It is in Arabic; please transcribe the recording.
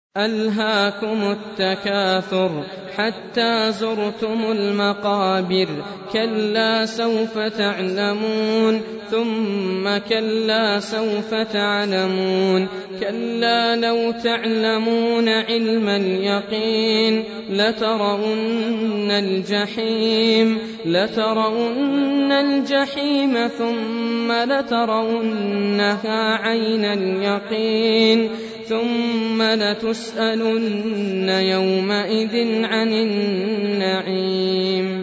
ألهاكم التكاثر حتى زرتم المقابر كلا سوف تعلمون ثم كلا سوف تعلمون كلا لو تعلمون علم اليقين لترون الجحيم ثم لترونها عين اليقين ثم لتسألن يومئذ عن النعيم.